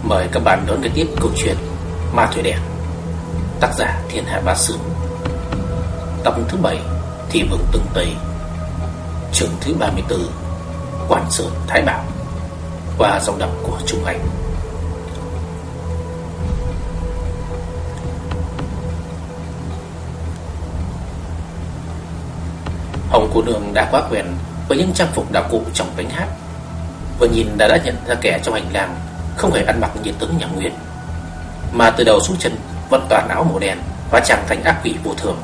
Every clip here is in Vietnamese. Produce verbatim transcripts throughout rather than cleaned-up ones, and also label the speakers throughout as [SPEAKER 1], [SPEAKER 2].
[SPEAKER 1] Mời các bạn đón nghe tiếp câu chuyện Ma Thuở Đen, tác giả Thiên Hạ Bá Sướng, tập thứ bảy, Thị Vương Tương Tây, chương thứ ba mươi tư, Quan Sơn Thái Bảo, qua giọng đọc của Trung Anh. Hồng cô nương đã quá quen với những trang phục đạo cụ trong bánh hát, vừa nhìn đã đã nhận ra kẻ trong hành lang không hề ăn mặc như tướng nhà Nguyên, mà từ đầu xuống chân vẫn toàn áo màu đen, hóa trang thành ác quỷ vô thường.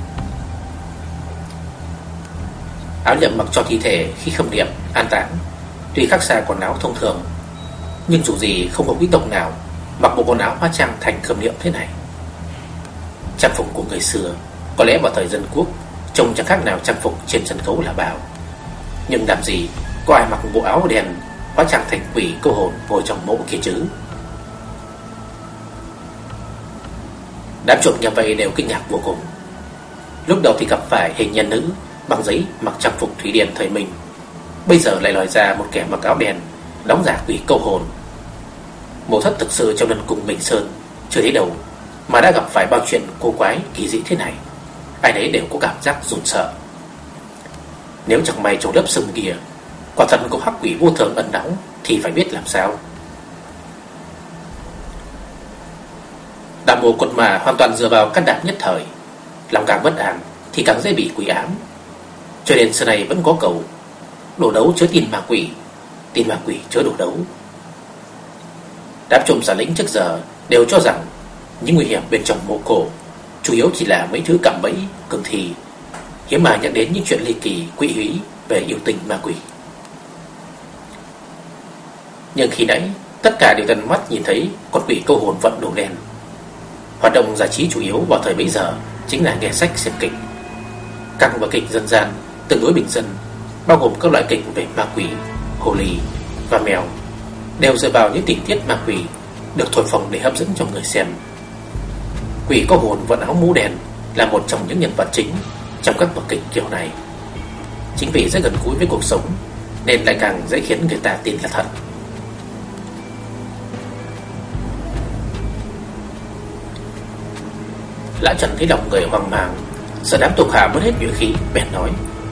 [SPEAKER 1] Áo nhậm mặc cho thi thể khi khâm niệm an táng tuy khác xa quần áo thông thường, nhưng dù gì không có quý tộc nào mặc bộ quần áo hóa trang thành khâm niệm thế này. Trang phục của người xưa có lẽ vào thời dân quốc trông chẳng khác nào trang phục trên sân khấu là bào, nhưng làm gì có ai mặc bộ áo đen hóa trang thành quỷ câu hồn ngồi trong mộ kia chứ. Đám trộm nhà vây đều kinh ngạc vô cùng. Lúc đầu thì gặp phải hình nhân nữ bằng giấy mặc trang phục thủy điển thời mình, bây giờ lại lòi ra một kẻ mặc áo đen đóng giả quỷ câu hồn. Mộ thất thực sự trong lần cùng Bình Sơn chưa thấy đâu mà đã gặp phải bao chuyện cô quái kỳ dị thế này. Ai nấy đều có cảm giác run sợ. Nếu chẳng may trong lớp sương kia quả thật có hắc quỷ vô thường ẩn náu thì phải biết làm sao. Đám mộ quật mà hoàn toàn dựa vào căn đảm nhất thời, lòng càng bất an thì càng dễ bị quỷ ám. Cho nên xưa này vẫn có câu đổ đấu chớ tin ma quỷ, tin ma quỷ chớ đổ đấu. Đám trộm giả lĩnh trước giờ đều cho rằng những nguy hiểm bên trong mộ cổ chủ yếu chỉ là mấy thứ cạm bẫy cường thi, hiếm mà nhắc đến những chuyện ly kỳ quỷ húy về yêu tình ma quỷ. Nhưng khi nãy tất cả đều tận mắt nhìn thấy con quỷ câu hồn vận đồ đen. Hoạt động giải trí chủ yếu vào thời bấy giờ chính là nghe sách xem kịch. Các vở kịch dân gian tương đối bình dân, bao gồm các loại kịch về ma quỷ, hồ ly và mèo, đều dựa vào những tình tiết ma quỷ được thổi phồng để hấp dẫn cho người xem. Quỷ câu hồn vận áo mũ đen là một trong những nhân vật chính trong các vở kịch kiểu này. Chính vì rất gần gũi với cuộc sống nên lại càng dễ khiến người ta tin là thật. Lã Trần thấy lòng người hoang mang, sợ đám thuộc hạ mất hết nhuệ khí, bèn nói: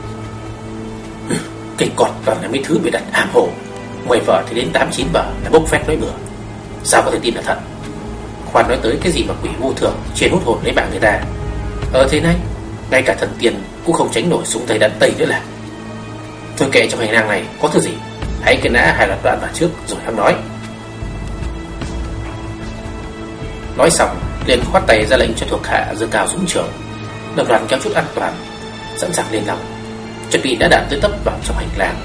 [SPEAKER 1] kịch cọt toàn là mấy thứ bị đặt ám hồ, mười vở thì đến tám chín vở là bốc phét nói bừa, sao có thể tin là thật? Khoan nói tới cái gì mà quỷ vô thường chuyên hút hồn lấy mạng người ta. Ờ thế này, ngay cả thần tiên cũng không tránh nổi súng tây đạn tây nữa là. Thôi kệ, trong hành lang này có thứ gì, hãy cái nã hai loạt đoạn vào trước rồi hãng nói. Nói xong liền khoát tay ra lệnh cho thuộc hạ giơ cao súng trường, đồng loạt kéo chút an toàn, sẵn sàng lên lòng, chuẩn bị đã đạn tới tấp vào trong hành lang.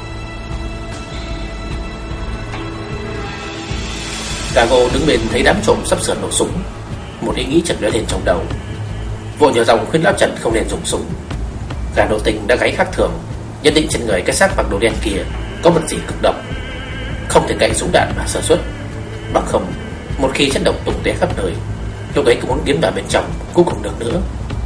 [SPEAKER 1] Gago đứng bên thấy đám trộm sắp sửa nổ súng, một ý nghĩ chợt lóe lên trong đầu, vội nhờ dòng khuyên Lão Trần không nên dùng súng. Gà nổ tình đã gáy khác thường, nhất định trên người cái xác mặc đồ đen kia có vật gì cực độc, không thể cậy súng đạn mà sơ suất, bằng không một khi chất độc tung tóe khắp nơi, lúc ấy cũng muốn tiến vào bên trong cũng không được nữa.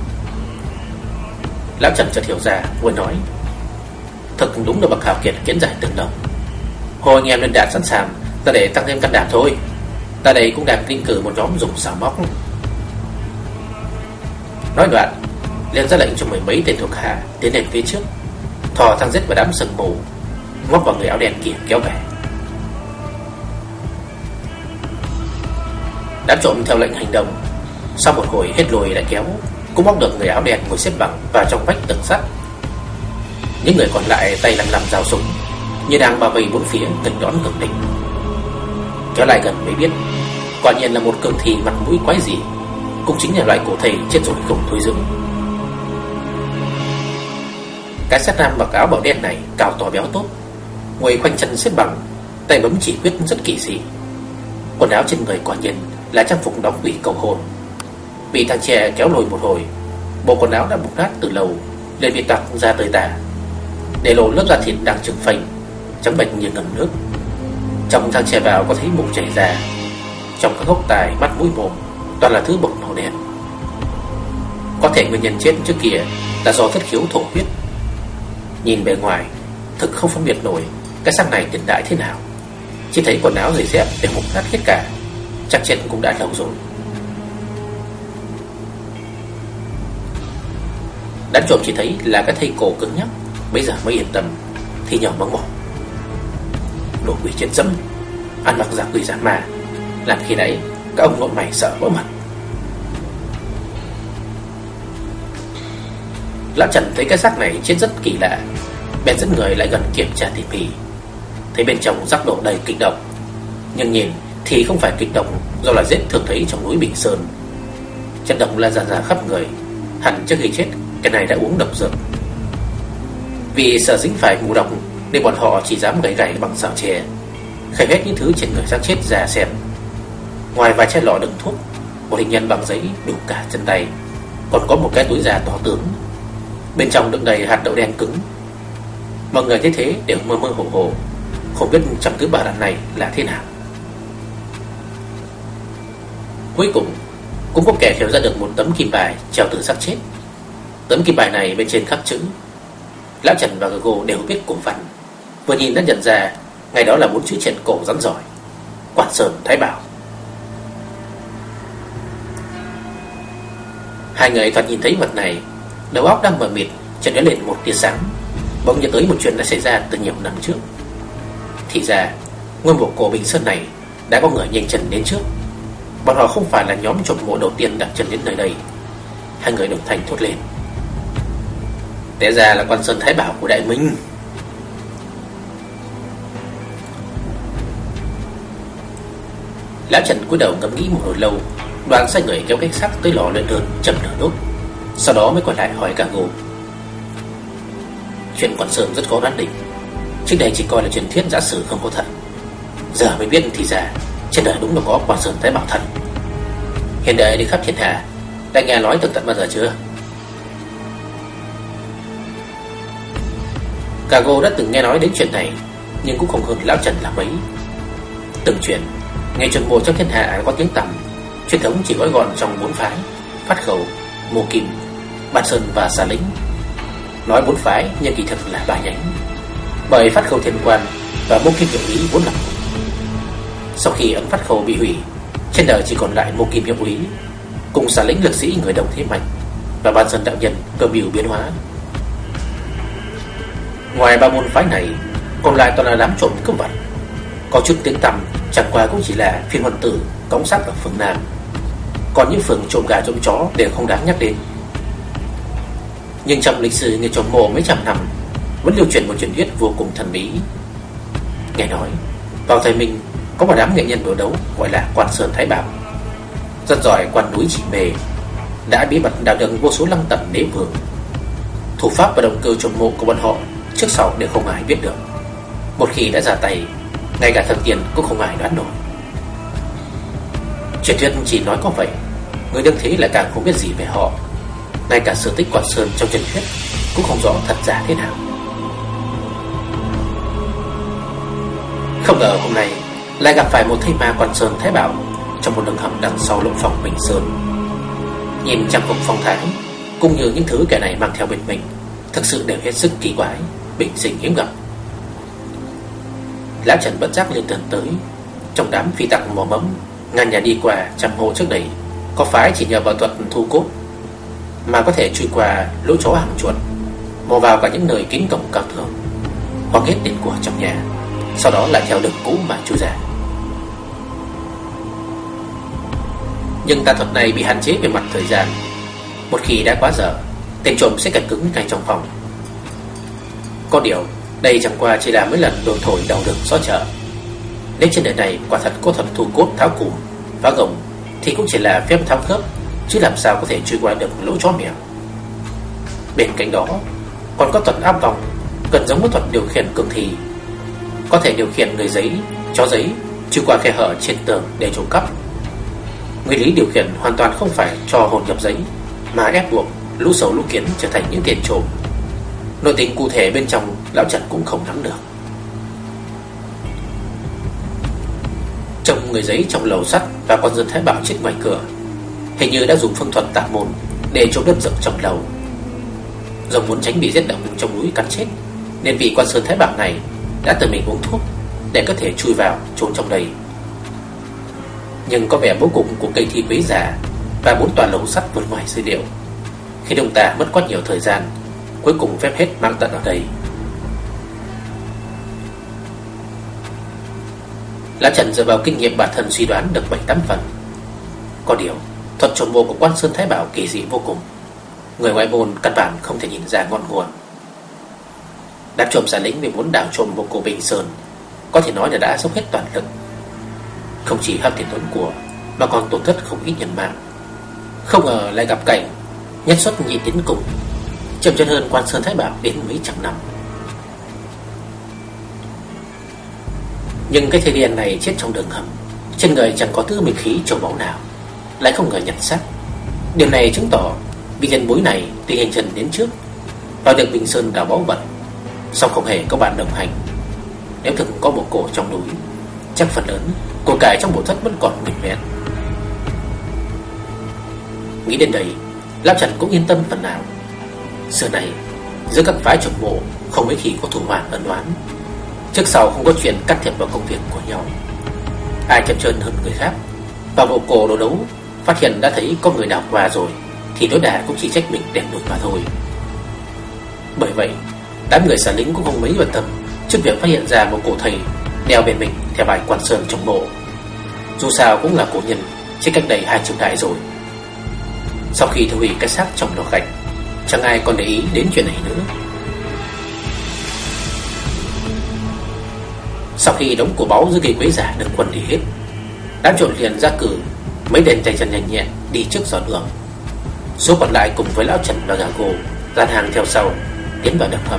[SPEAKER 1] Lão Trần chợt hiểu ra, vội nói: thật đúng là bậc hào kiệt kiến giải từng đồng. Hồi anh em lên đạn sẵn sàng, ta để tăng thêm can đảm thôi. Ta đây cũng đang định cử một nhóm dùng xào móc. Nói đoạn liền ra lệnh cho mười mấy tên thuộc hạ tiến lên phía trước, thò thang giết vào đám sừng mù, ngóc vào người áo đen kia kéo về. Đám trộm theo lệnh hành động, sau một hồi hết lùi lại kéo, cũng bóc được người áo đen ngồi xếp bằng vào trong vách tường sắt. Những người còn lại tay lăm lăm dao súng, như đang bao vây bốn phía từng đón cường địch. Kéo lại gần mới biết, quả nhiên là một cường thi mặt mũi quái dị, cũng chính là loại cổ thầy chết rồi không thôi dưỡng. Cái sát nam mặc áo bảo đen này cao to béo tốt, ngồi khoanh chân xếp bằng, tay bấm chỉ quyết rất kỳ dị. Quần áo trên người quả nhiên là trang phục đóng quỷ cầu hồn. Bị thằng trẻ kéo lùi một hồi, bộ quần áo đã mục nát từ lâu, liền bị toạc ra tới tả, để lộ lớp da thịt đang trừng phình, trắng bệch như ngầm nước. Trong thằng trẻ vào có thấy mụn chảy ra, trong các gốc tai, mắt, mũi, mồm toàn là thứ bột màu đen. Có thể nguyên nhân chết trước kia là do thất khiếu thổ huyết. Nhìn bề ngoài thực không phân biệt nổi cái xác này tiền đại thế nào. chỉ thấy quần áo giày dép đều mục nát hết cả, chắc chết cũng đã lâu rồi. Đám trộm chỉ thấy là cái thây cổ cứng nhắc, bây giờ mới yên tâm, thì nhỏ mắng mỏ: đồ quỷ chết dẫm, ăn mặc giả quỷ giả ma, làm khi nãy các ông nội mày sợ vỡ mặt. Lão Trần thấy cái xác này chết rất kỳ lạ, bèn dẫn người lại gần kiểm tra tỉ mỉ. Thấy bên trong rắc đổ đầy kịch độc, nhưng nhìn thì không phải kịch độc do là giết thường thấy trong núi Bình Sơn. Chất độc lan ra ra khắp người, hẳn trước khi chết cái này đã uống độc dược. Vì sợ dính phải mù độc nên bọn họ chỉ dám gảy gảy bằng xào chè, khẩy hết những thứ trên người xác chết ra xem. Ngoài vài chai lọ đựng thuốc, một hình nhân bằng giấy đủ cả chân tay, còn có một cái túi da to tướng, bên trong đựng đầy hạt đậu đen cứng. Mọi người thấy thế đều mơ mơ hồ hồ, không biết trong thứ bà đàn này là thế nào. Cuối cùng cũng có kẻ khéo ra được một tấm kim bài treo từ xác chết. Tấm kim bài này bên trên khắc chữ. Lão Trần và Gago đều biết cổ văn, vừa nhìn đã nhận ra ngày đó là bốn chữ trên cổ rắn giỏi: Quan Sơn Thái Bảo. Hai người thoạt nhìn thấy vật này, đầu óc đang mờ mịt, chợt lóe lên một tia sáng, bỗng nhớ tới một chuyện đã xảy ra từ nhiều năm trước. Thì ra ngôi mộ cổ Bình Sơn này đã có người nhanh chân đến trước. Bọn họ không phải là nhóm trộm mộ đầu tiên đặt chân đến nơi đây. Hai người đồng thanh thốt lên: té ra là Quan Sơn Thái Bảo của Đại Minh. Lão Trần cúi đầu ngẫm nghĩ một hồi lâu, đoàn sai người kéo cái xác tới lò luyện đơn châm lửa đốt, sau đó mới quay lại hỏi Gago: chuyện Quan Sơn rất khó đoán định, trước đây chỉ coi là truyền thuyết giả sử không có thật, giờ mới biết thì ra trên đời đúng là có Quan Sơn Thái Bảo thật. Hiện đời đi khắp thiên hạ, đã nghe nói tường tận bao giờ chưa? Gago đã từng nghe nói đến chuyện này, nhưng cũng không hơn Lão Trần là mấy. Từng chuyện ngày trộm mộ trong thiên hạ có tiếng tăm, truyền thống chỉ gói gọn trong bốn phái: Phát Khẩu, Mộ Kim, Ban Sơn và Xà Lĩnh. Nói bốn phái nhưng kỳ thực là ba nhánh, bởi Phát Khẩu Thiên Quan và Mộ Kim Hiệu Úy vốn là. Sau khi ấn Phát Khẩu bị hủy, trên đời chỉ còn lại Mộ Kim Hiệu Úy cùng Xà Lĩnh lực sĩ người đồng thế mạnh, và Ban Sơn đạo nhân cơ biểu biến hóa. Ngoài ba môn phái này, còn lại toàn là đám trộm cướp vặt. Có chút tiếng tăm chẳng qua cũng chỉ là phiên huân tử cõng xác ở phương Nam, còn những phường trộm gà trộm chó đều không đáng nhắc đến. Nhưng trong lịch sử nghề trộm mộ mấy trăm năm, vẫn lưu truyền một truyền thuyết vô cùng thần bí. Nghe nói vào thời Minh có một đám nghệ nhân đổ đấu gọi là Quan Sơn Thái Bảo, rất giỏi quan núi chỉ mề, đã bí mật đào được vô số lăng tẩm đế vương. Thủ pháp và động cơ trộm mộ của bọn họ trước sau đều không ai biết được. Một khi đã ra tay, ngay cả thần tiên cũng không ai đoán nổi. Truyền thuyết chỉ nói có vậy, người đương thế lại càng không biết gì về họ. Ngay cả sự tích Quan Sơn trong truyền thuyết cũng không rõ thật giả thế nào. Không ngờ hôm nay lại gặp phải một thây ma Quan Sơn Thái Bảo trong một đường hầm đằng sau lỗ phòng Bình Sơn. Nhìn trang phục phong thái cũng như những thứ kẻ này mang theo bên mình, thực sự đều hết sức kỳ quái, bình sinh hiếm gặp. Lão Trần bất giác lên thần tới. Trong đám phi tặc mò mẫm ngàn nhà đi qua trăm hộ trước đây, có phái chỉ nhờ vào thuật thu cốt mà có thể chui qua lỗ chó hàm chuột, mò vào cả những nơi kín cổng cao tường, hoặc hết tiền của trong nhà, sau đó lại theo đường cũ mà chui ra. Nhưng tà thuật này bị hạn chế về mặt thời gian. Một khi đã quá giờ, tên trộm sẽ cẩn cứng ngay trong phòng. Có điều đây chẳng qua chỉ là mấy lần đồn thổi đầu đường xó chợ. Nếu trên đời này quả thật có thuật thu cốt tháo cùm, phá gồng, thì cũng chỉ là phép tháo khớp, chứ làm sao có thể chui qua được lỗ chó mèo. Bên cạnh đó còn có thuật áp vòng, gần giống với thuật điều khiển cường thi, có thể điều khiển người giấy, chó giấy chui qua khe hở trên tường để trộm cắp. Nguyên lý điều khiển hoàn toàn không phải cho hồn nhập giấy, mà ép buộc lũ sầu lũ kiến trở thành những tiền trộm. Nội tình cụ thể bên trong Lão Trần cũng không nắm được. Trông người giấy trong lầu sắt và Quan Sơn Thái Bảo chết ngoài cửa, hình như đã dùng phương thuật tà môn để trộm đất dựng trong lầu. Do muốn tránh bị rét độc trong núi cắn chết, nên vị Quan Sơn Thái Bảo này đã tự mình uống thuốc, để có thể chui vào trốn trong đây. Nhưng có vẻ bố cục của cây thi quế già và bốn tòa lầu sắt vượt ngoài dữ liệu, khi ông ta mất quá nhiều thời gian, cuối cùng phép hết mang tận ở đây. Lão Trần dựa vào kinh nghiệm bản thân suy đoán được bảy tám phần. Có điều thuật trộm mộ của Quan Sơn Thái Bảo kỳ dị vô cùng, người ngoại môn căn bản không thể nhìn ra ngọn nguồn. Đám trộm giả lính vì muốn đào trộm mộ cổ Bình Sơn có thể nói là đã dốc hết toàn lực, không chỉ hao tiền tốn của mà còn tổn thất không ít nhân mạng. Không ngờ lại gặp cảnh nhất xuất nhị tiến cùng, chậm chân hơn Quan Sơn Thái Bảo đến mấy trăm năm. Nhưng cái thây điên này chết trong đường hầm, trên người chẳng có thứ minh khí trổ máu nào, lại không ngờ nhận xác. Điều này chứng tỏ vị nhân bối này tuy hành chân đến trước vào được Bình Sơn đào báu vật, song không hề có bạn đồng hành. Nếu thực có bộ cổ trong núi, chắc phần lớn của cải trong bộ thất vẫn còn nguyên vẹn. Nghĩ đến đây, Lão Trần cũng yên tâm phần nào. Xưa này giữa các phái trộm mộ không mấy khi có thù oán ân oán, trước sau không có chuyện can thiệp vào công việc của nhau. Ai chậm chân hơn người khác vào bộ cổ đồ đấu, phát hiện đã thấy có người đào qua rồi thì tối đa cũng chỉ trách mình đèn đuổi mà thôi. Bởi vậy đám người xả lính cũng không mấy bận tâm trước việc phát hiện ra một cổ thầy đeo bên mình theo bài Quan Sơn trong mộ. Dù sao cũng là cổ nhân chết cách đây hai triều đại rồi. Sau khi tiêu hủy cái xác trong lò gạch, chẳng ai còn để ý đến chuyện này nữa. Sau khi đống của báu dưới cây quế giả được quần đi hết, đám trộm liền ra cử mấy đền tay chân nhanh nhẹn đi trước dò đường. Số còn lại cùng với Lão Trần và gà gồ dàn hàng theo sau tiến vào đường hầm.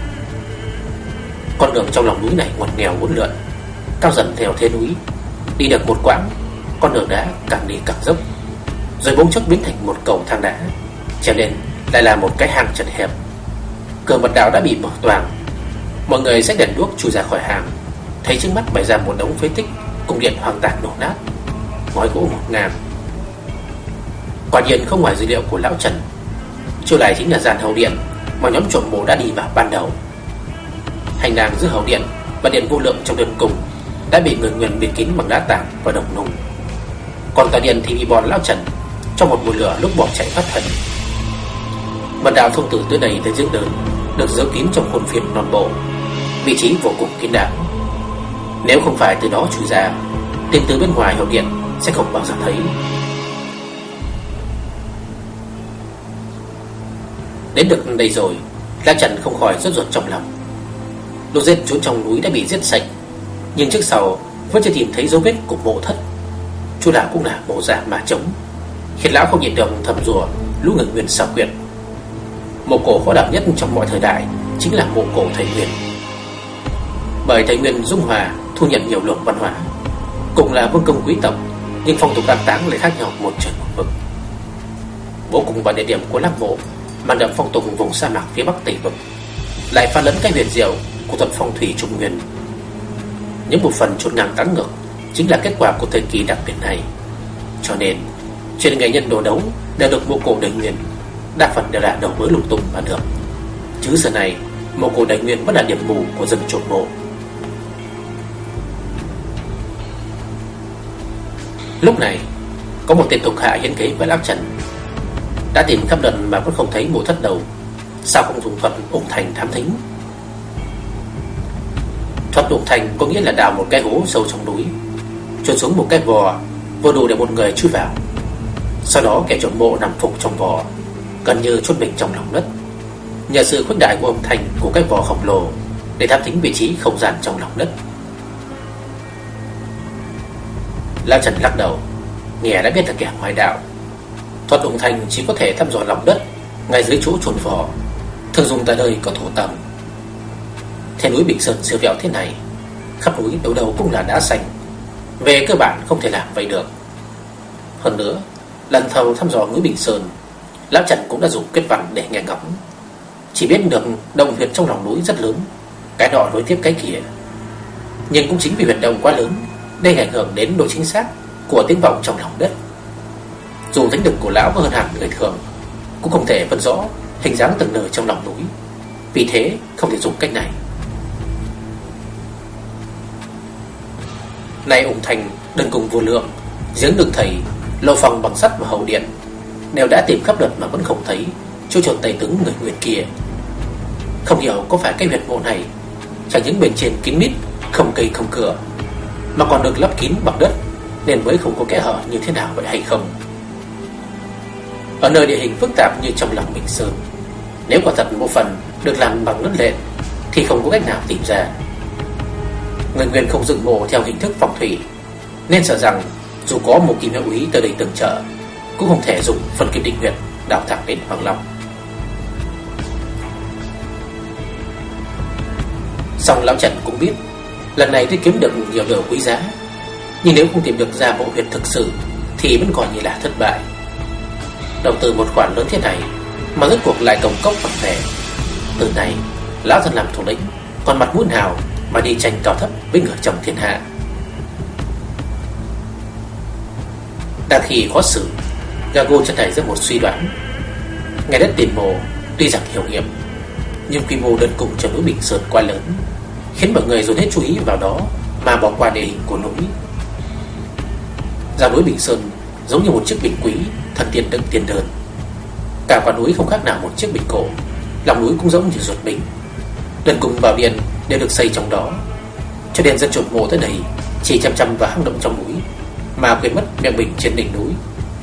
[SPEAKER 1] Con đường trong lòng núi này ngoằn nghèo uốn lượn, cao dần theo thế núi. Đi được một quãng, con đường đá càng đi càng dốc, rồi bỗng chốc biến thành một cầu thang đá, trèo lên lại là một cái hang chật hẹp. Cửa mật đạo đã bị mở toang. Mọi người xách đèn đuốc chui ra khỏi hang, thấy trước mắt bày ra một đống phế tích cùng điện hoang tàn đổ nát, ngói gỗ ngổn ngang. Quả nhiên không ngoài dữ liệu của Lão Trần, chỗ này chính là gian hậu điện mà nhóm trộm mộ đã đi vào ban đầu. Hành lang giữa hậu điện và điện vô lượng trong đường cùng đã bị người Nguyên bịt kín bằng đá tảng và đồng nung. Còn tòa điện thì bị bọn Lão Trần trong một mùi lửa lúc bỏ chạy thoát thân. Mật đạo thông tử tới đây tới dưỡng đơn được giấu kín trong khuôn viên non bộ, vị trí vô cùng kín đáo. Nếu không phải từ đó chui ra, tên từ bên ngoài hậu điện sẽ không bao giờ thấy. Đến được đây rồi, Lão Trần không khỏi rốt ruột trong lòng. Lũ giết trốn trong núi đã bị giết sạch, nhưng trước sau vẫn chưa tìm thấy dấu vết của mộ thất. Chỗ nào cũng là mộ giả mà trống, khiến lão không nhịn được thầm rủa lũ người Nguyên xảo quyệt. Mộ cổ khó đảm nhất trong mọi thời đại chính là mộ cổ thầy Nguyên. Bởi thầy Nguyên dung hòa thu nhận nhiều luồng văn hóa, cũng là vương công quý tộc, nhưng phong tục an táng lại khác nhau một trời một vực. Bố cùng vào địa điểm của lăng mộ mang đậm phong tục vùng sa mạc phía bắc Tây vực, lại pha lẫn cái huyền diệu của thuật phong thủy Trung Nguyên. Những một phần chốt ngang tán ngược chính là kết quả của thời kỳ đặc biệt này. Cho nên chuyện nghệ nhân đồ đấu đều được mộ cổ Đại Nguyên đa phần đều là đầu mối lung tung mà được. Chứ giờ này mộ cổ Đại Nguyên vẫn là điểm mù của dân trộm mộ. Lúc này có một tên thuộc hạ hiến kế với Lão Trần, đã tìm khắp lần mà vẫn không thấy mộ thất đầu. Sao không dùng thuật ủng thành thám thính? Thuật ủng thành có nghĩa là đào một cái hố sâu trong núi, chôn xuống một cái vò vừa đủ để một người chui vào. Sau đó kẻ trộm mộ nằm phục trong vò, gần như chôn mình trong lòng đất, nhờ sự khuếch đại của âm thanh của cái vò khổng lồ để thám thính vị trí không gian trong lòng đất. Lão Trần lắc đầu, nghe đã biết là kẻ ngoại đạo. Thuật ủng thành chỉ có thể thăm dò lòng đất ngay dưới chỗ chôn vò, thường dùng tại nơi có thổ tầm. Thế núi Bình Sơn siêu vẹo thế này, khắp núi đâu đâu cũng là đá xanh, về cơ bản không thể làm vậy được. Hơn nữa, lần thầu thăm dò núi Bình Sơn, Lão Trần cũng đã dùng kết văn để nghe ngóng, chỉ biết được động huyệt trong lòng núi rất lớn, cái nọ nối tiếp cái kia. Nhưng cũng chính vì huyệt động quá lớn nên ảnh hưởng đến độ chính xác của tiếng vọng trong lòng đất. Dù thính lực của lão hơn hẳn người thường, cũng không thể phân rõ hình dáng từng nơi trong lòng núi, vì thế không thể dùng cách này. Nay ủng thành đơn cùng vô lượng, giếng được thầy, lô phòng bằng sắt và hậu điện đều đã tìm khắp lượt mà vẫn không thấy chỗ chôn Tây tướng người Nguyên kia. Không hiểu có phải cái huyệt mộ này chẳng những bên trên kín mít, không cây không cửa, mà còn được lấp kín bằng đất, nên mới không có kẽ hở như thế nào vậy hay không? Ở nơi địa hình phức tạp như trong lòng Bình Sơn, nếu quả thật một phần được làm bằng đất lện thì không có cách nào tìm ra. Người Nguyên không dựng mộ theo hình thức phong thủy, nên sợ rằng dù có một kim hiệu úy tới đây tương trợ, cũng không thể dùng phần kim định huyệt đào thẳng đến Hoàng Long. Song lão Trần cũng biết lần này tuy kiếm được nhiều đồ quý giá, nhưng nếu không tìm được ra mộ huyệt thực sự thì vẫn coi như là thất bại. Đầu tư một khoản lớn thế này mà rốt cuộc lại công cốc phật vẻ. Từ này lão thân làm thủ lĩnh còn mặt mũi nào mà đi tranh cao thấp với người trong thiên hạ? Đang khi khó xử, Gago chân này ra một suy đoán. Ngày đất tiền mộ tuy rằng hiệu nghiệm, nhưng quy mô đơn cùng cho núi Bình Sơn quá lớn, khiến mọi người dồn hết chú ý vào đó mà bỏ qua địa hình của núi. Ra núi Bình Sơn giống như một chiếc bình quý, thần tiên đựng tiền đơn. Cả quả núi không khác nào một chiếc bình cổ, lòng núi cũng giống như ruột bình. Đơn cùng bảo điện đều được xây trong đó, cho nên dân chột mộ tới đây chỉ chăm chăm vào hang động trong núi mà quên mất miệng bình trên đỉnh núi.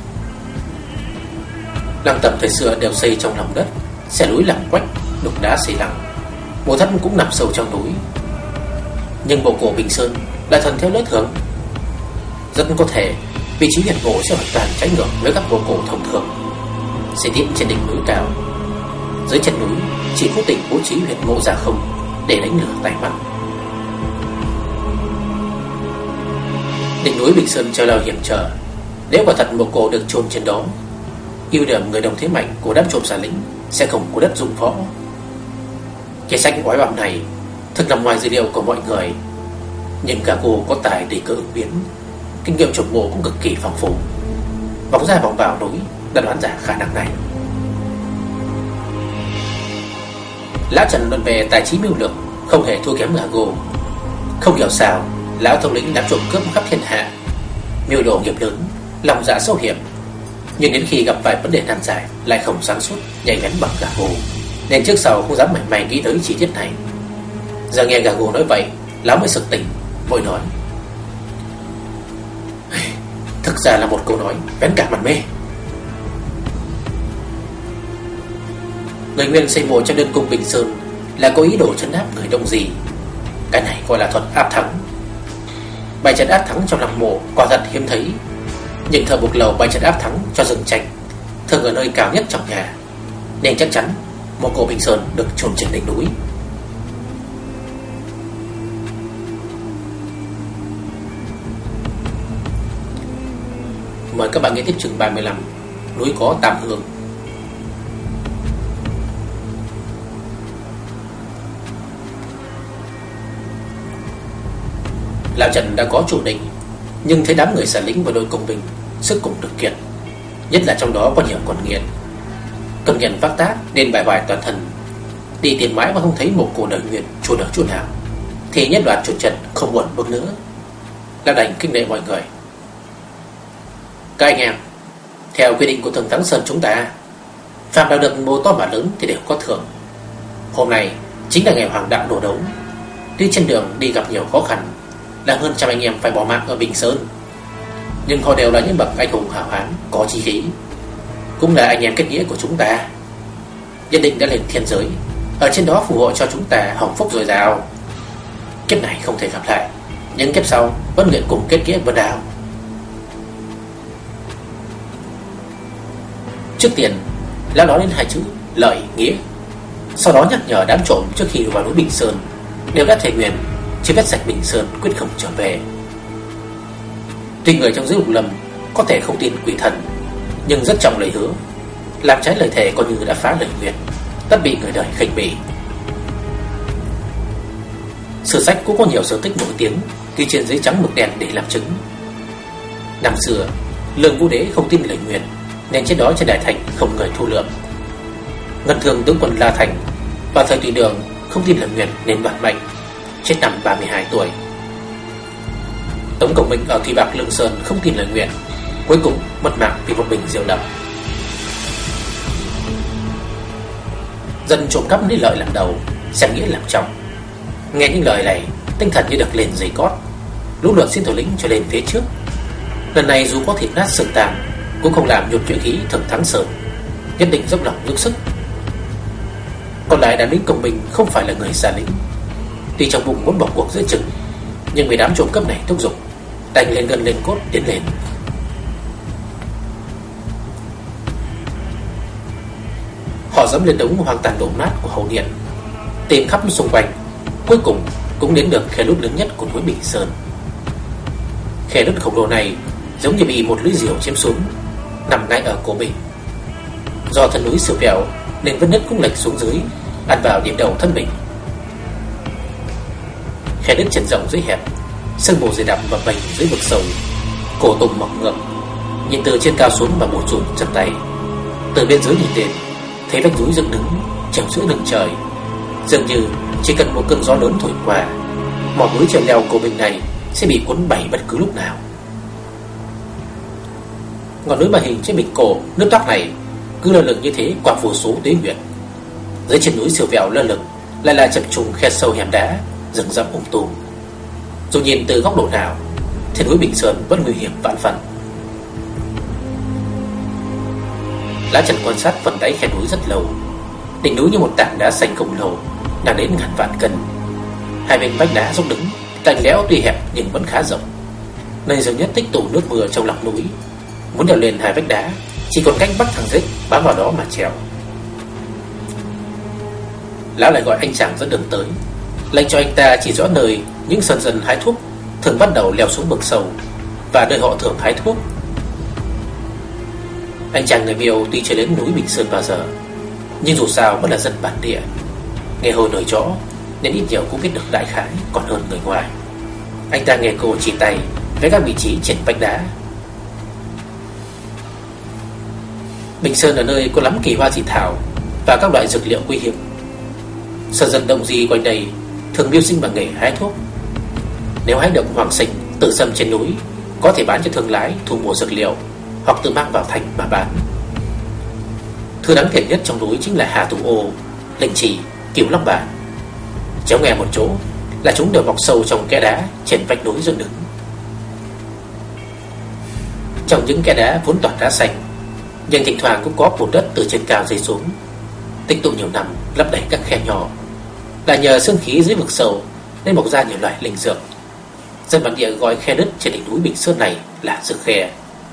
[SPEAKER 1] Lăng tẩm thời xưa đều xây trong lòng đất, xẻ núi làm quách, đục đá xây lăng. Mộ thất cũng nằm sâu trong núi, nhưng mộ cổ Bình Sơn lại thuần theo lối thường. Rất có thể vị trí huyệt mộ sẽ hoàn toàn trái ngược với các mộ cổ thông thường, xây tiếp trên đỉnh núi cao. Dưới chân núi chỉ cố tình bố trí huyệt mộ ra không để đánh lửa tai mắt. Đỉnh núi Bình Sơn treo leo hiểm trở, nếu quả thật mộ cổ được chôn trên đó, ưu điểm người đồng thế mạnh của đám trộm xà lính sẽ không có đất dụng võ. Cái sách oái oăm này thực nằm ngoài dự liệu của mọi người, nhưng Gago có tài để cơ ứng biến, kinh nghiệm trộm mộ cũng cực kỳ phong phú. Bóng ra bóng vào núi đã đoán ra khả năng này. Lão Trần luận về tài trí mưu lược không hề thua kém Gago. Không hiểu sao lão thống lĩnh đã trộm cướp khắp thiên hạ, mưu đồ nghiệp lớn, lòng dạ sâu hiểm, nhưng đến khi gặp phải vấn đề nan giải lại không sáng suốt nhạy bén bằng Gago, nên trước sau không dám mảy may nghĩ tới chi tiết này. Giờ nghe Gago nói vậy, lão mới sực tỉnh, vội nói: thực ra là một câu nói bén cả mặt mê. Người Nguyên xây mộ cho đơn cung Bình Sơn là có ý đồ trấn áp người Đông Di. Cái này gọi là thuật áp thắng. Bài trận áp thắng trong lòng mộ quả thật hiếm thấy, nhưng thợ buộc lầu bài trận áp thắng cho rừng tranh thường ở nơi cao nhất trong nhà, nên chắc chắn mộ cổ Bình Sơn được chôn trên đỉnh núi. Mời các bạn nghe tiếp chương ba mươi lăm, núi có tam hương. Lão Trần đã có chủ định, nhưng thấy đám người xà lính và đội công binh sức cùng lực kiệt, nhất là trong đó có nhiều con nghiện. Công nhận phát tác nên bài bài toàn thân, đi tìm mãi mà không thấy một cổ đời Nguyên chôn ở chỗ nào, thì nhất loạt chuột trần không buồn bước nữa. Lão đành kinh lệ mọi người: các anh em, theo quy định của Thường Thắng Sơn chúng ta, phạm đạo được mộ to mà lớn thì đều có thưởng. Hôm nay chính là ngày hoàng đạo đổ đấu, đi trên đường đi gặp nhiều khó khăn, là hơn trăm anh em phải bỏ mạng ở Bình Sơn, nhưng họ đều là những bậc anh hùng hào hán, có chí khí, cũng là anh em kết nghĩa của chúng ta. Nhất định đã lên thiên giới, ở trên đó phù hộ cho chúng ta hồng phúc dồi dào. Kiếp này không thể gặp lại, nhưng kiếp sau vẫn nguyện cùng kết nghĩa vân đào. Trước tiên lão nói đến hai chữ lợi nghĩa, sau đó nhắc nhở đám trộm trước khi vào núi Bình Sơn đều đã thề nguyện chỉ vết sạch Bình Sơn quyết không trở về. Tuy người trong giới Lục Lâm có thể không tin quỷ thần, nhưng rất trọng lời hứa, làm trái lời thề coi như đã phá lời nguyện, tất bị người đời khinh bỉ. Sử sách cũng có nhiều sự tích nổi tiếng ghi trên giấy trắng mực đen để làm chứng. Năm xưa Lương Vũ Đế không tin lời nguyện, nên trên đó trên đại thành không người thu lượng. Ngân Thường tướng quân La Thành vào thời Tùy Đường không tin lời nguyện nên đoạt mệnh, chết năm ba mươi hai tuổi. Tống Công Minh ở Thủy Bạc Lương Sơn không tin lời nguyện, cuối cùng mất mạng vì một bình rượu đậm. Dân trộm cắp lấy lợi làm đầu, xem nghĩa làm trọng. Nghe những lời này, tinh thần như được lên dây cót, lũ lượt xin thủ lĩnh cho lên phía trước. Lần này dù có thịt nát xương tàn, cũng không làm nhụt nhuệ khí Thường Thắng Sơn, nhất định dốc lòng dốc sức. Còn lại đám lính Công Minh không phải là người xa lính, tuy trong bụng muốn bỏ cuộc giữa chừng, nhưng vì đám trộm cắp này thúc giục, đành lên gân lên cốt tiến lên. Họ dẫm lên đống hoang tàn đổ nát của Hầu Điện, tìm khắp xung quanh, cuối cùng cũng đến được khe nút lớn nhất của núi Bình Sơn. Khe nút khổng lồ này giống như bị một lưỡi diều chém xuống, nằm ngay ở cổ mình. Do thân núi siêu vẹo nên vết nứt cũng lệch xuống dưới, ăn vào điểm đầu thân mình. Khe nứt chân rộng dưới hẹp, sương mù dày đặc bập bềnh dưới vực sâu, cổ tùng mọc ngược, nhìn từ trên cao xuống và bủn rủn chân tay. Từ bên dưới nhìn lên, thấy vách núi dựng đứng treo giữa đường trời, dường như chỉ cần một cơn gió lớn thổi qua, mỏm núi trèo leo cổ mình này sẽ bị cuốn bay bất cứ lúc nào. Ngọn núi mà hình trên đỉnh cổ nước toát này cứ lơ lửng như thế qua vô số tuế nguyệt. Dưới chân núi siêu vẹo lơ lửng lại là chập trùng khe sâu hẻm đá, rừng rậm um tùm. Dù nhìn từ góc độ nào, thì núi Bình Sơn vẫn nguy hiểm vạn phần. Lá Trần quan sát phần đáy khe núi rất lâu. Đỉnh núi như một tảng đá xanh khổng lồ, nặng đến ngàn vạn cân. Hai bên vách đá dốc đứng, cạnh léo tuy hẹp nhưng vẫn khá rộng. Nơi dường nhất tích tụ nước mưa trong lòng núi. Muốn leo lên hai vách đá, chỉ còn cách bắt thằng rết bám vào đó mà trèo. Lão lại gọi anh chàng dẫn đường tới, lệnh cho anh ta chỉ rõ nơi những sơn dân hái thuốc thường bắt đầu leo xuống vực sâu và nơi họ thường hái thuốc. Anh chàng người Miêu tuy chưa đến núi Bình Sơn bao giờ, nhưng dù sao vẫn là dân bản địa, nghe hồi nổi rõ nên ít nhiều cũng biết được đại khái còn hơn người ngoài. Anh ta nghe cô chỉ tay với các vị trí trên vách đá. Bình Sơn là nơi có lắm kỳ hoa dị thảo và các loại dược liệu quý hiếm. Sơn dân động di quanh đây thường mưu sinh bằng nghề hái thuốc. Nếu hái được hoàng sinh tự sâm trên núi, có thể bán cho thương lái thu mua dược liệu, hoặc tự mang vào thành mà bán. Thứ đáng tiền nhất trong núi chính là hà thủ ô, linh trì, cửu long bản. Chéo nghe một chỗ là chúng đều mọc sâu trong kẽ đá trên vách núi dựng đứng. Trong những kẽ đá vốn toàn đá xanh, nhưng thỉnh thoảng cũng có bùn đất từ trên cao rơi xuống, tích tụ nhiều năm lấp đầy các khe nhỏ. Là nhờ sương khí dưới vực sâu nên mọc ra nhiều loại linh dược. Dân bản địa gọi khe nứt trên đỉnh núi Bình Sơn này là dược khe.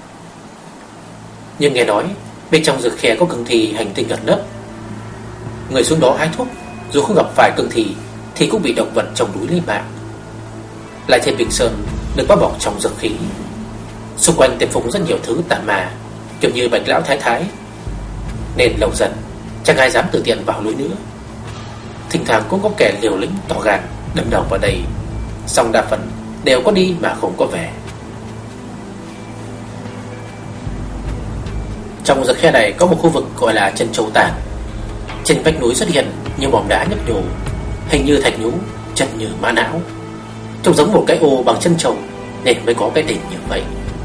[SPEAKER 1] Nhưng nghe nói bên trong dược khe có cương thi hành tinh ẩn nấp. Người xuống đó hái thuốc, dù không gặp phải cương thi thì cũng bị động vật trong núi lấy mạng. Lại thêm Bình Sơn được bao bọc trong dược khí, xung quanh tiềm phục rất nhiều thứ tà ma, kiểu như Bạch Lão Thái Thái, nên lâu dần chẳng ai dám tự tiện vào núi nữa. Thỉnh thoảng cũng có kẻ liều lĩnh tỏ gan đâm đầu vào đây, song đa phần đều có đi mà không có về. Trong dược khe này có một khu vực gọi là chân châu tàn. Trên vách núi xuất hiện nhiều mỏm đá nhấp nhô, hình như thạch nhũ, chân như mã não, trông giống một cái ô bằng chân trâu nên mới có cái tên như vậy.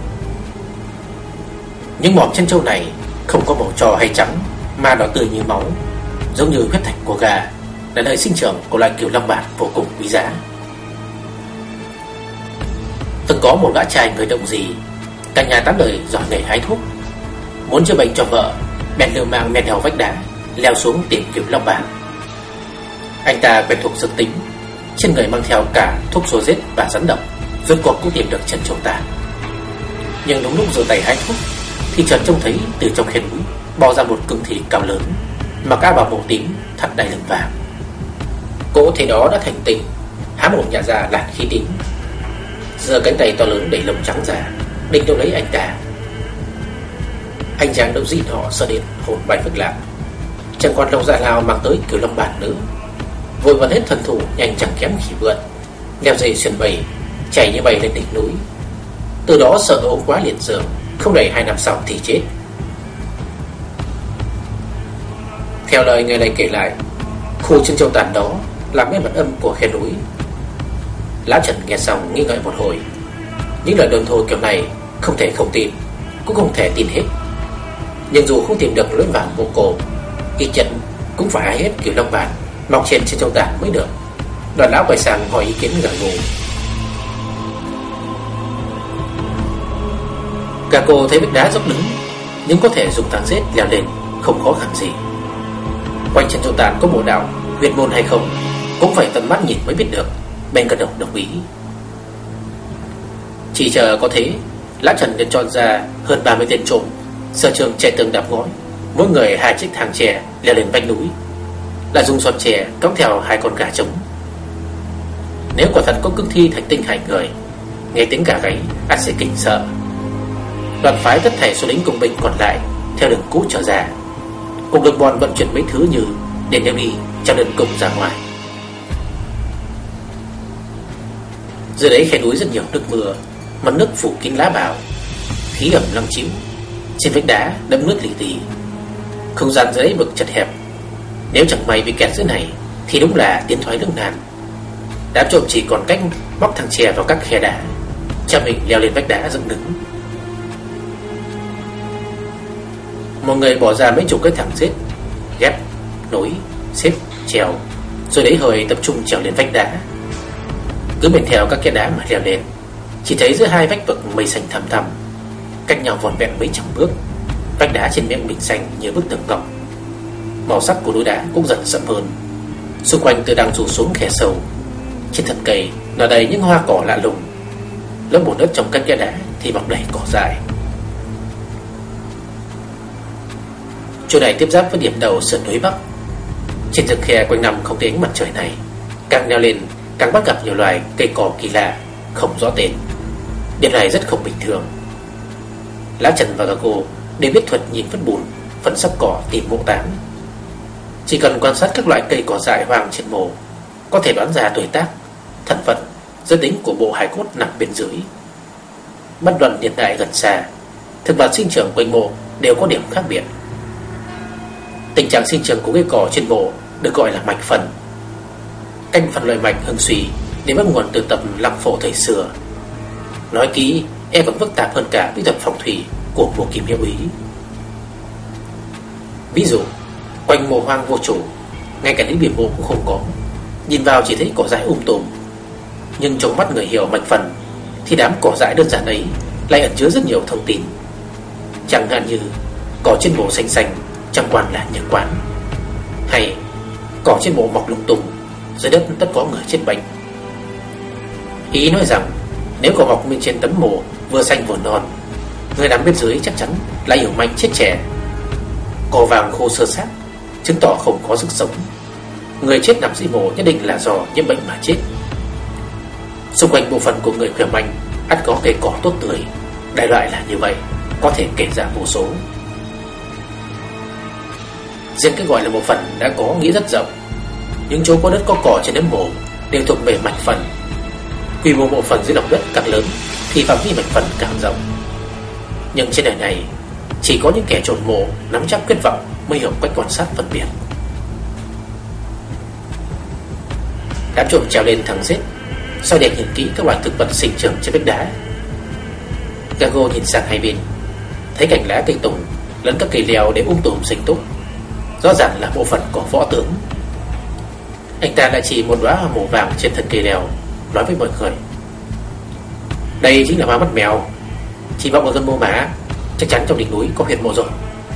[SPEAKER 1] Những mỏm chân trâu này không có màu trò hay trắng, mà đỏ tươi như máu, giống như huyết thạch của gà, là nơi sinh trưởng của loại cửu long bản vô cùng quý giá. Từng có một gã trai người động gì, cả nhà tám đời giỏi nghề hái thuốc, muốn chữa bệnh cho vợ, bèn liều mạng men theo vách đá leo xuống tìm cửu long bản. Anh ta quen thuộc dược tính, trên người mang theo cả thuốc xô rết và rắn độc, rốt cuộc cũng tìm được chân châu tàn. Nhưng đúng lúc giơ tay hái thuốc thì chợt trông thấy từ trong khe núi bò ra một cương thi cao lớn, mặc áo bào màu tím, thắt đai lưng vàng. Cỗ thế đó đã thành tinh, há mồm nhả ra làn khí tím, giơ cánh tay to lớn để lông trắng ra, định đâu lấy anh ta. Anh chàng đâu gì họ sợ đến hồn bay phức lạc, chẳng còn lòng dạ nào mang tới cửu long bản nữa, vội vần hết thần thủ nhanh chẳng kém khỉ vượn, leo dây xuyên bầy chạy như bay lên đỉnh núi. Từ đó sợ ốm quá liệt giường, không đầy hai năm sau thì chết. Theo lời người này kể lại, khu chân châu tàn đó là cái mật âm của khe núi. Lão Trần nghe xong nghi ngợi một hồi, Những lời đồn thổi kiểu này không thể không tin, cũng không thể tin hết. Nhưng dù không tìm được lối vào mộ cổ, ít nhất cũng phải hái hết kiểu long bản mọc trên trên châu tàn mới được. Đoàn lão quay sang hỏi ý kiến Gago. Gago thấy vách đá dốc đứng, nhưng có thể dùng thang rết leo lên không khó khăn gì. Quanh chân châu tàn có mộ đạo huyệt môn hay không cũng phải tận mắt nhìn mới biết được. Ben gật đầu đồng ý. Chỉ chờ có thế, Lã Trần liền chọn ra hơn ba mươi tên trộm, sở trường chạy tường đạp ngói, mỗi người hai chiếc thang tre leo lên vách núi, lại dùng sọt tre cõng theo hai con gà trống. Nếu quả thật có cương thi thành tinh hành người, nghe tiếng gà gáy ắt sẽ kinh sợ. Đoàn phái tất thảy số lính cùng binh còn lại theo đường cũ trở ra, cùng được bọn vận chuyển mấy thứ như để đem đi trong đơn cùng ra ngoài. Dưới đấy khe núi rất nhiều nước mưa, mặt nước phủ kín lá bào, khí ẩm lăng chiếu. Trên vách đá đẫm nước lì tì, không gian dưới vực chật hẹp. Nếu chẳng may bị kẹt dưới này thì đúng là tiến thoái lưỡng nan. Đám trộm chỉ còn cách móc thằng chè vào các khe đá, cho mình leo lên vách đá dựng đứng. Một người bỏ ra mấy chục cái thẳng xếp, ghép, nối, xếp, trèo, rồi đấy hơi tập trung trèo lên vách đá. Cứ men theo các khe đá mà leo lên, chỉ thấy giữa hai vách vực mây xanh thẳm thẳm, cách nhau vòn vẹn mấy trăm bước. Vách đá trên miệng bình xanh như bức tường ngọc, màu sắc của núi đá cũng dần sậm hơn. Xung quanh từ đang rủ xuống khe sâu, trên thân cây nở đầy những hoa cỏ lạ lùng. Lớp bùn đất trong các khe đá thì mọc đầy cỏ dại. Chỗ này tiếp giáp với điểm đầu sườn núi Bắc. Trên rừng khe quanh năm không thấy ánh mặt trời này, càng leo lên càng bắt gặp nhiều loài cây cỏ kỳ lạ không rõ tên. Điểm này rất không bình thường. Lã Trần và Gago đều biết thuật nhìn vết bùn, phần sắc cỏ tìm mộ táng. Chỉ cần quan sát các loại cây cỏ dại hoang trên mộ, có thể đoán ra tuổi tác, thân phận, giới tính của bộ hài cốt nằm bên dưới. Bất luận niên đại gần xa, thực vật sinh trưởng quanh mộ đều có điểm khác biệt. Tình trạng sinh trưởng của cây cỏ trên mộ được gọi là mạch phần. Canh phần loại mạch hưng suy để bắt nguồn từ tập lăng phổ thời xưa. Nói kỹ e còn phức tạp hơn cả bí thuật phong thủy của vua Kim Hiệu Ý. Ví dụ, quanh mộ hoang vô chủ, ngay cả những điểm mộ cũng không có, nhìn vào chỉ thấy cỏ dại um tùm. Nhưng trong mắt người hiểu mạch phần thì đám cỏ dại đơn giản ấy lại ẩn chứa rất nhiều thông tin. Chẳng hạn như cỏ trên mộ xanh xanh chẳng quan là nhật quán, hay cỏ trên mộ mọc lung tung, dưới đất tất có người chết bệnh. Ý nói rằng nếu cỏ mọc bên trên tấm mộ vừa xanh vừa non, người nằm bên dưới chắc chắn là hiểu mạnh chết trẻ. Cỏ vàng khô sơ xác chứng tỏ không có sức sống, người chết nằm dưới mộ nhất định là do nhiễm bệnh mà chết. Xung quanh bộ phận của người khỏe mạnh ắt có cây cỏ tốt tươi. Đại loại là như vậy, có thể kể ra vô số. Riêng cái gọi là bộ phận đã có nghĩa rất rộng. Những chỗ có đất có cỏ trên nấm mộ đều thuộc về mạch phần. Quy mô bộ phận dưới lòng đất càng lớn thì phạm vi mạch phần càng rộng. Nhưng trên đời này chỉ có những kẻ trộm mộ nắm chắc quyết vọng mới hiểu cách quan sát phân biệt. Đám trộm trèo lên thẳng xếp, soi đèn nhìn kỹ các loại thực vật sinh trưởng trên vách đá. Gago nhìn sang hai bên, thấy cành lá cây tùng lẫn các cây leo đều um tùm xinh tốt, rõ ràng là bộ phận của võ tướng. Anh ta lại chỉ một đóa hoa màu vàng trên thân cây leo, nói với mọi người: đây chính là hoa mắt mèo, chỉ mọc ở gần mộ má, chắc chắn trong đỉnh núi có huyệt mộ rồi.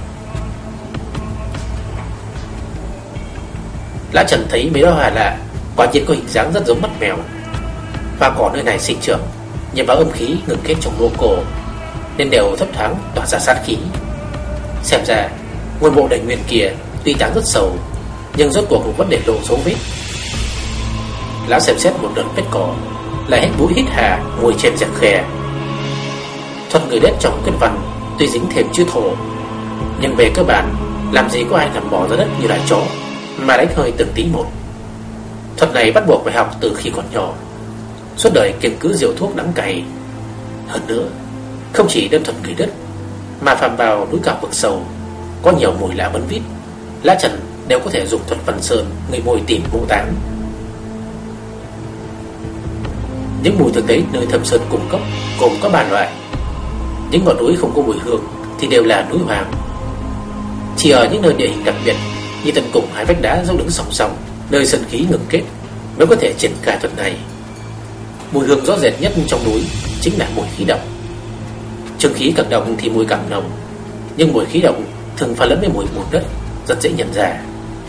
[SPEAKER 1] Lã Trần thấy mấy đóa hoa lạ, quả nhiên có hình dáng rất giống mắt mèo. Hoa cỏ nơi này sinh trưởng nhằm vào âm khí ngừng kết trong mộ cổ, nên đều thấp thoáng tỏa ra sát khí. Xem ra ngôi mộ đầy nguyên kia tuy táng rất sâu, nhưng rốt cuộc cũng vẫn để lộ dấu vết. Lão xem xét một đợt vết cỏ, lại hết mũi hít hà ngồi trên giặc khe. Thuật người đất trong kết văn tuy dính thêm chữ thổ, nhưng về cơ bản làm gì có ai nằm bò ra đất như là chó mà đánh hơi từng tí một. Thuật này bắt buộc phải học từ khi còn nhỏ, suốt đời kiêng cứ rượu thuốc đắng cay. Hơn nữa, không chỉ đơn thuần người đất, mà phàm vào núi cao vực sâu có nhiều mùi lạ bấn vít, Lã Trần đều có thể dùng thuật Vân Sơn người mồi tìm mộ táng. Những mùi thực tế nơi Thâm Sơn cung cấp gồm có ba loại. Những ngọn núi không có mùi hương thì đều là núi hoang. Chỉ ở những nơi địa hình đặc biệt như tận cùng hai vách đá dốc đứng song song, nơi sơn khí ngừng kết, mới có thể triển khai thuật này. Mùi hương rõ rệt nhất trong núi chính là mùi khí độc. Trường khí càng đậm thì mùi càng nồng, nhưng mùi khí độc thường pha lẫn với mùi bùn đất, rất dễ nhận ra.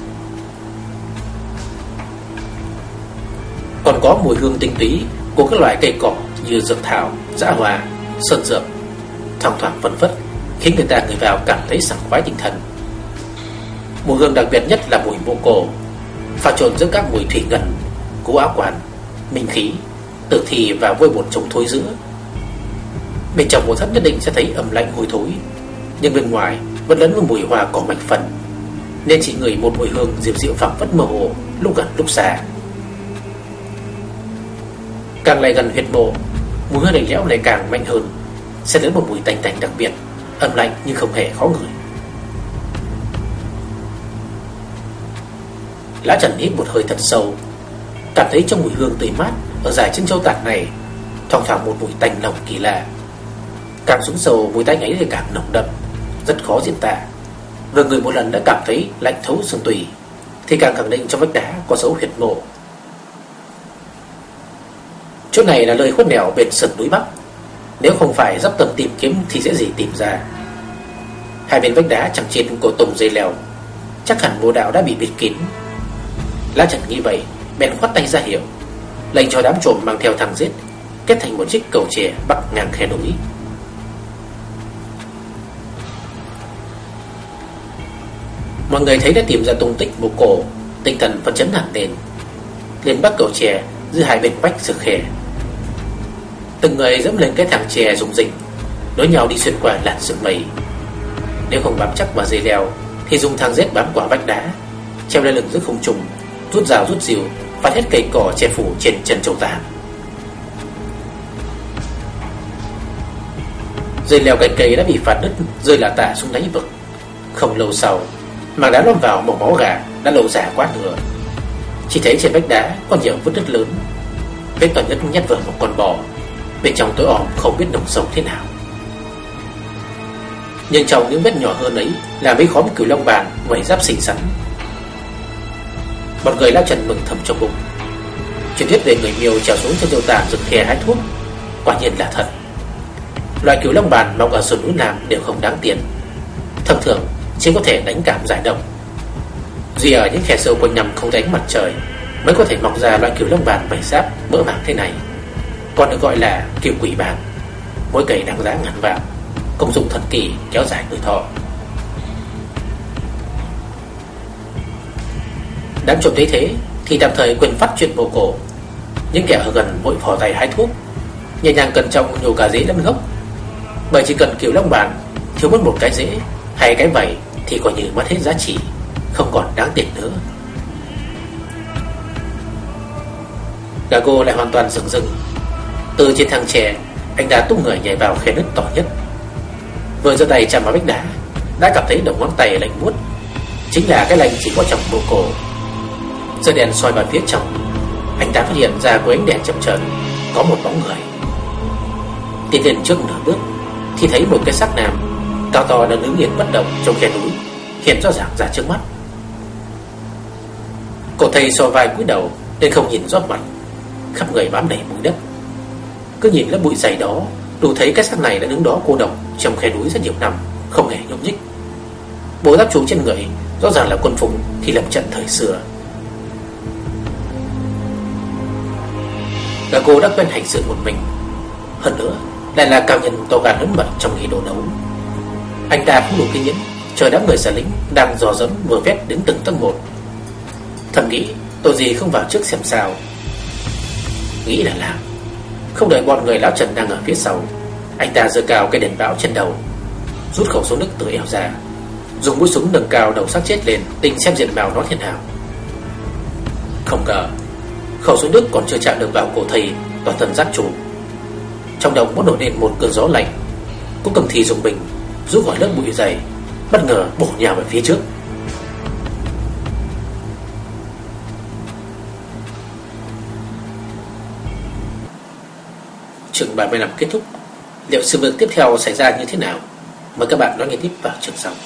[SPEAKER 1] Còn có mùi hương tinh túy của các loại cây cỏ như dược thảo, dã hoa, sơn dược, thoang thoảng phấn phất, khiến người ta ngửi vào cảm thấy sảng khoái tinh thần. Mùi hương đặc biệt nhất là mùi mộ cổ, pha trộn giữa các mùi thủy ngân, cú áo quan, minh khí, tử thi và vôi bột trồng thối giữa. Bên trong mộ thất nhất định sẽ thấy ẩm lạnh hôi thối, nhưng bên ngoài vẫn lẫn với mùi hoa cỏ mạch phần, nên chỉ ngửi một mùi hương dịu dịu phảng phất mơ hồ, lúc gần lúc xa. Càng lại gần huyệt mộ, mùi hương lạnh lẽo lại càng mạnh hơn, sẽ đến một mùi tanh tanh đặc biệt, ẩm lạnh nhưng không hề khó ngửi. Lã Trần hít một hơi thật sâu, cảm thấy trong mùi hương tươi mát ở dải chân châu tản này thoang thoảng một mùi tanh nồng kỳ lạ. Càng xuống sâu, mùi tanh ấy thì càng nồng đậm, rất khó diễn tả. Vừa người một lần đã cảm thấy lạnh thấu xương tủy, thì càng khẳng định trong vách đá có dấu huyệt mộ. Chỗ này là nơi khuất nẻo bên sườn núi Bắc, nếu không phải dốc tầng tìm kiếm thì dễ gì tìm ra. Hai bên vách đá chẳng trên có tùng dây leo, chắc hẳn mộ đạo đã bị bịt kín. Lã Trần nghĩ vậy, bèn khoát tay ra hiệu, lệnh cho đám trộm mang theo thang giết kết thành một chiếc cầu chè bắc ngang khe núi. Mọi người thấy đã tìm ra tung tích mộ cổ, tinh thần phấn chấn hẳn lên. Lên bắc cầu chè giữa hai bên vách rực khe, từng người dẫm lên cái thang chè rung rinh, nối nhau đi xuyên qua làn sương mây. Nếu không bám chắc vào dây leo thì dùng thang giết bám qua vách đá, treo lên lưng giữa không trung, rút rào rút dìu, phát hết cây cỏ che phủ trên chân châu tàn. Dây leo cái cây đã bị phạt đứt, rơi là tả xuống đáy vực. Không lâu sau, mảng đá lom vào màu máu gà đã lộ ra quá nửa. Chỉ thấy trên vách đá có nhiều vết nứt lớn, vết toàn nhất nhét vào một con bò, bên trong tối om không biết nồng sâu thế nào. Nhưng trong những vết nhỏ hơn ấy là mấy khóm cửu long bàn ngoài giáp xinh xắn. Một người Lã Trần mừng thầm trong bụng. Truyền thuyết về người Miêu trèo xuống chân châu tàn rực khe hái thuốc quả nhiên là thật. Loại cửu long bàn mọc ở sườn núi Nam đều không đáng tiền, thông thường chỉ có thể đánh cảm giải độc. Duy ở những khe sâu quanh năm không thấy ánh mặt trời mới có thể mọc ra loại cửu long bàn bảy giáp mỡ màng thế này, còn được gọi là kiều quỷ bàn. Mỗi cây đáng giá ngàn vàng, công dụng thần kỳ kéo dài tuổi thọ. Đám trộm thấy thế thì tạm thời quên phát chuyện mộ cổ. Những kẻ ở gần vội phò tay hái thuốc, nhẹ nhàng cẩn trọng nhổ cả rễ lẫn gốc, bởi chỉ cần cửu long bàn thiếu mất một cái rễ hay cái vảy thì coi như mất hết giá trị, không còn đáng tiền nữa. Gago lại hoàn toàn dừng dừng. Từ trên thang chè, anh đã tung người nhảy vào khe nứt to nhất. Vừa giơ tay chạm vào vách đá, đã cảm thấy đầu ngón tay lạnh buốt, chính là cái lạnh chỉ có trong mộ cổ. Giơ đèn soi vào phía trong, anh ta phát hiện ra của ánh đèn chập chờn có một bóng người. Tiến lên trước nửa bước thì thấy một cái xác nam cao to đang đứng yên bất động trong khe núi, hiện rõ ràng ra trước mắt. Cậu thầy so vai cúi đầu nên không nhìn rõ mặt, khắp người bám đầy bụi đất. Cứ nhìn lớp bụi dày đó, đủ thấy cái xác này đã đứng đó cô độc trong khe núi rất nhiều năm, không hề nhúc nhích. Bộ giáp trụ trên người rõ ràng là quân phục khi lập trận thời xưa. Gago đã quen hành sự một mình, hơn nữa lại là cao nhân to gan lớn mật trong nghề đồ đấu. Anh ta cũng đủ kiên nhẫn chờ đám người xà lính đang dò dẫm vừa vét đến từng tấc một. Thầm nghĩ tội gì không vào trước xem sao. Nghĩ là làm. Không đợi bọn người Lão Trần đang ở phía sau, anh ta giơ cao cái đèn báo trên đầu, rút khẩu súng nước từ eo ra, dùng mũi súng nâng cao đầu xác chết lên, định xem diện mạo nó thế nào. Không ngờ khẩu súng nước còn chưa chạm được vào cổ thầy toàn thân giác chủ. Trong đồng bỗng nổi lên một cơn gió lạnh, cũng cầm thì dùng mình rút khỏi lớp bụi dày, bất ngờ bổ nhào về phía trước. chương ba mươi lăm kết thúc. Liệu sự việc tiếp theo xảy ra như thế nào? Mời các bạn đón nghe tiếp vào chương sau.